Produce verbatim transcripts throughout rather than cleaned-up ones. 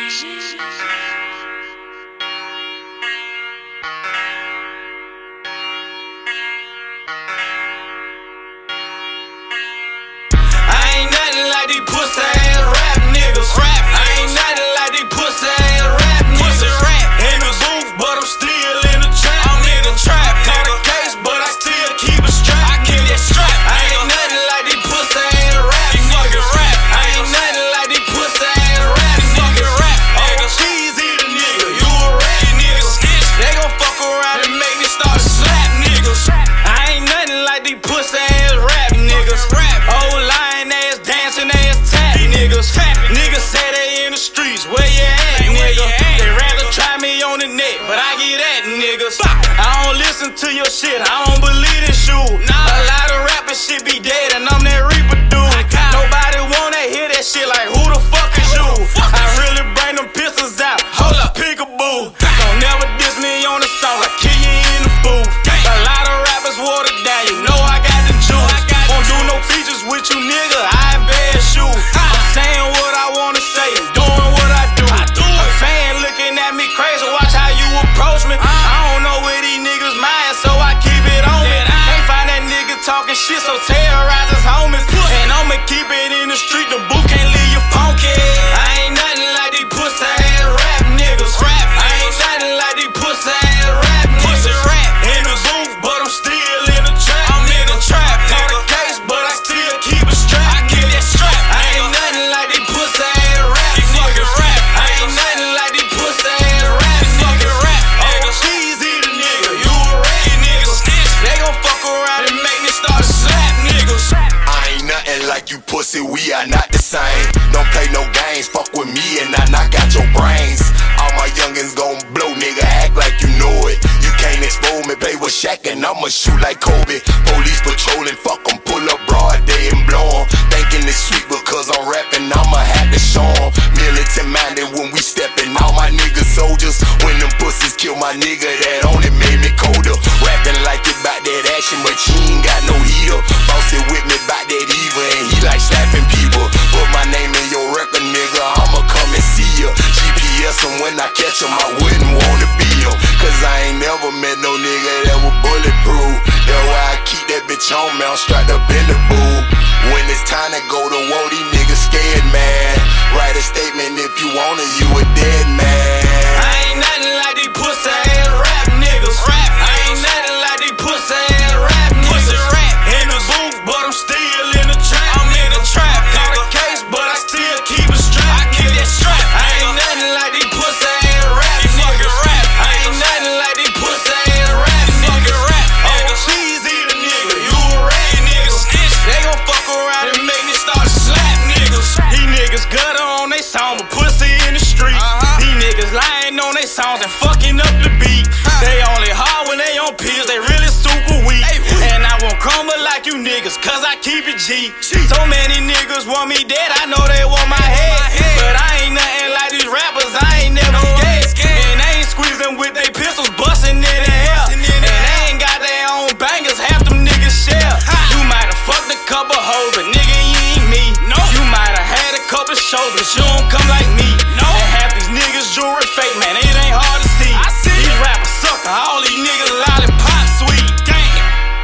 ain't nothing like these pussy ass rap niggas. Rap, I ain't nothing like these pussy ass rap niggas. Rap in the booth, but I'm still in the trap. I'm in the trap. Caught a case, but I still keep a strap. I keep that strap. I ain't nothing like these pussy ass rap niggas. Rap, I ain't nothing like these pussy ass rap niggas. Rap, oh cheese eat a nigga, you a rap nigga. They gon' fuck around and make me start to slap niggas. I ain't nothing like these pussy ass rap niggas. Rap, old lying ass, dancing ass, tap niggas. Niggas say they in the streets, where you at, nigga? They rather try me on the net, but I get at niggas. I don't listen to your shit, I don't believe this shit. A lot of rappers shit be dead, and I'm that Reaper dude. Nobody wanna hear that shit, like who the fuck is you? I really bring them pistols out, hold up, peekaboo. Don't never diss me on the song, like kill you in the booth. A lot of rappers watered down, you know I got the juice. Won't do no features with you, nigga, I ain't bad shoes. I'm saying what I wanna say and doing what I do. A fan looking at me crazy, watch how you approach me. I don't know where these niggas mind, so I keep it on me. Ain't find that nigga talking shit, so terrorize his homies. And I'ma keep it in the street, the booth can't leave you funky. I ain't nothing like these pussy ass rap niggas. Rap, I ain't nothing like these pussy ass rap niggas. Rap in the booth, but I'm still in the trap. I'm in the trap, caught a case, but I still keep a strap. I keep that strap. I ain't nothing like these pussy ass rap niggas. Rap, I ain't nothing like these pussy ass rap niggas. Rap, oh cheese eat a nigga, you a rap nigga. They gon' fuck around and make me start to slap niggas. I ain't nothing like you pussy, we are not the same. Don't play no games, fuck with me and I knock out your brains. All my youngins gon' blow, nigga, act like you know it. You can't expose me, play with Shaq and I'ma shoot like Kobe. Police patrolling, fuck 'em, pull up broad day and blow 'em. Thinking it's sweet because I'm rapping, I'ma have to show 'em. Militant minded when we steppin', all my niggas soldiers. When them pussies kill my nigga, that only made me colder. Rapping like it bout that action, but you ain't got no heater. Boss it with me bout that evil and he like slapping people. Put my name in your record, nigga, I'ma come and see ya. G P S em when I catch 'em, I wouldn't wanna be 'em. Cause I ain't never met no nigga that was bulletproof. That's why I keep that bitch on me, I'm strapped up in the booth. When it's time to go to war, these niggas scared, man. Write a statement if you want it, you a dead man. I ain't nothing like these pussy ass rap niggas. Rap, I ain't nothing like these pussy ass rap niggas. Rap in the booth, but I'm still in the trap. I'm in the trap, caught a case, but I still keep a strap. I keep that strap. I ain't nothing like these pussy ass rap niggas. Rap, I ain't nothing like these pussy ass rap niggas. Rap, oh cheese eat a nigga, you a rap nigga. They gon' fuck around and make me start to slap niggas. These niggas gutter on they song, but pussy in the street. These niggas lying on they songs and fucking up the beat. They only hard when they on pills, they really super weak. And I won't crumble like you niggas, cause I keep it G. So many niggas want me dead, I know they want my head. But I ain't nothing like these rappers, I ain't never scared. And they ain't squeezing with they pistols, busting in the air. And they ain't got their own bangers, half them niggas share. You might've fucked a couple hoes, but nigga you ain't me. You might've had a couple shows, but you don't come like me. And half these niggas jewelry fake, man, it ain't hard to see. These rappers sucker, all these niggas lollipop sweet. Damn,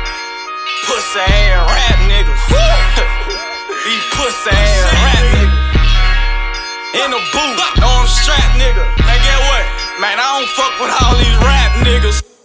pussy ass rap niggas. These pussy ass rap niggas. In the booth, know I'm strapped, nigga. And get what? Man, I don't fuck with all these rap niggas.